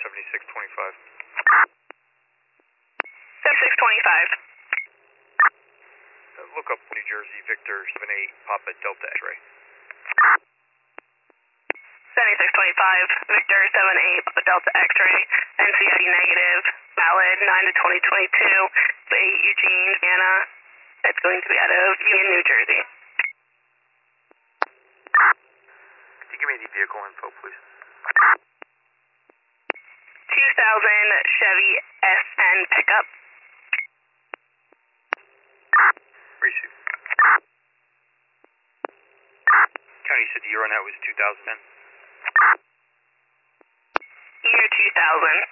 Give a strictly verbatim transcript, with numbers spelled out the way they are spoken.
seventy-six twenty-five. seventy-six twenty-five. Uh, look up New Jersey, Victor seven eight, Papa Delta X-ray. seventy-six twenty-five, Victor seven eight, Papa Delta X-ray, N C I D negative, valid nine to twenty twenty-two, eight Eugene, Anna. It's going to be out of Union, New Jersey. Could you give me the vehicle info, please? two thousand Chevy S N pickup. Receive. County, you said the year on that was two thousand ten? Year two thousand.